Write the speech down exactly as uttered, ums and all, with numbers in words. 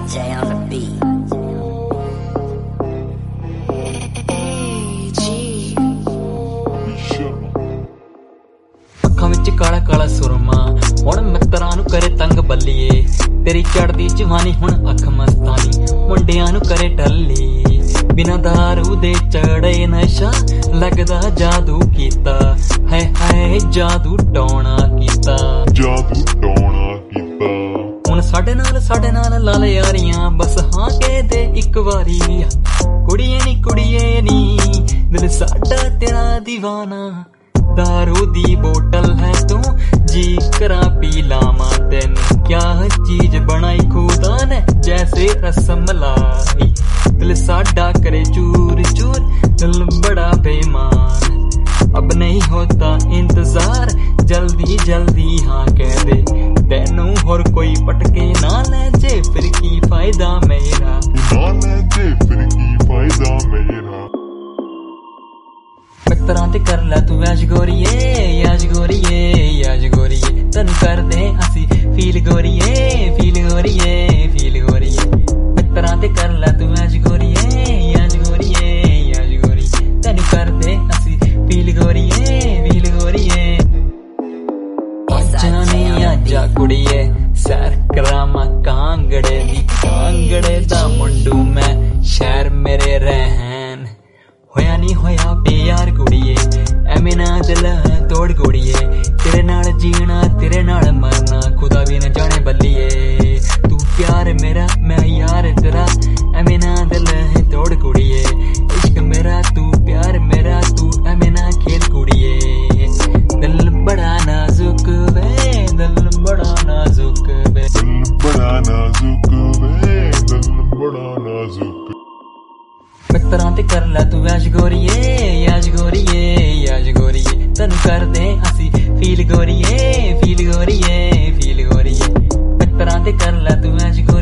J on the beat. ਅੱਖਾਂ ਵਿੱਚ ਕਾਲਾ ਕਾਲਾ ਸੁਰਮਾ ਹੁਣ ਮਿੱਤਰਾਂ ਨੂੰ ਕਰੇ ਤੰਗ ਬੱਲੀਏ, ਤੇਰੀ ਚੜਦੀ ਜਵਾਨੀ ਹੁਣ ਅੱਖ ਮਸਤਾਨੀ ਮੁੰਡਿਆਂ ਨੂੰ ਕਰੇ ਟੱਲੀ। ਬਿਨਾਂ ਦਾਰੂ ਦੇ ਚੜੇ ਨਸ਼ਾ ਲੱਗਦਾ ਜਾਦੂ ਕੀਤਾ, ਹੈ ਹੈ ਜਾਦੂ ਟੋਣਾ ਕੀਤਾ, ਜਾਦੂ ਟੋਣਾ ਕੀਤਾ। ਹੁਣ ਸਾਡੇ ਨਾਲ ਸਾਡੇ ਨਾਲ ਲਾ ਲੈ ਯਾਰੀਆਂ, ਬਸ ਹਾਂ ਕੇ ਦੇ ਇੱਕ ਵਾਰੀ। ਕੁੜੀਏ ਨੀ ਕੁੜੀਏ ਨੀ ਦਿਲ ਸਾਡਾ ਤੇਰਾ ਦੀਵਾਨਾ, दारू दी बोतल है तू जी करा पी लामा, तेन क्या चीज बनाई खुदा ने जैसे रसमलाई। दिल साडा करे चूर चूर दिल बड़ा बेईमान, अब नहीं होता इंतजार जल्दी जल्दी हाँ कह दे, तेनू होर कोई पटके ना ले जे फिर की फायदा मेरा, ना ले जे फिर की फायदा मेरा। मित्तरां ते कर लै तू ऐश गोरीए ऐश गोरीए ऐश गोरीए, तैनू कर दे असी फील गोरीए फील गोरीए फील गोरीए। मित्तरां ते कर लै तू ऐश गोरीए ऐश गोरीए ऐश गोरीए, तैनू कर दे असी फील गोरीए फील गोरीए। जाने आजा कुड़िए सैर करामा कांगड़े दी, कांगड़े दा मुंडू मैं शहर मेरे रहन। होया नी होया बेयार कुड़िए एवें ना दिल तोड़ कुड़िए, तेरे नाल जीना तेरे नाल मरना खुदा भी न जाने बल्लिए। तू प्यार मेरा मैं यार तेरा एवें ना दिल तोड़ कुड़िए, इश्क मेरा तू प्यार मेरा तू एवें ना खेल कुड़िए। दिल बड़ा नाजुक वे दिल बड़ा नाजुक वे, दिल बड़ा नाजुक वे दिल बड़ा नाजुक। मित्तरां ते कर लै तू ऐश गोरीए ऐश गोरीए ऐश गोरीए, तैनू कर दे असी फील गोरीए फील गोरीए फील गोरीए। मित्तरां ते कर लै तू ऐश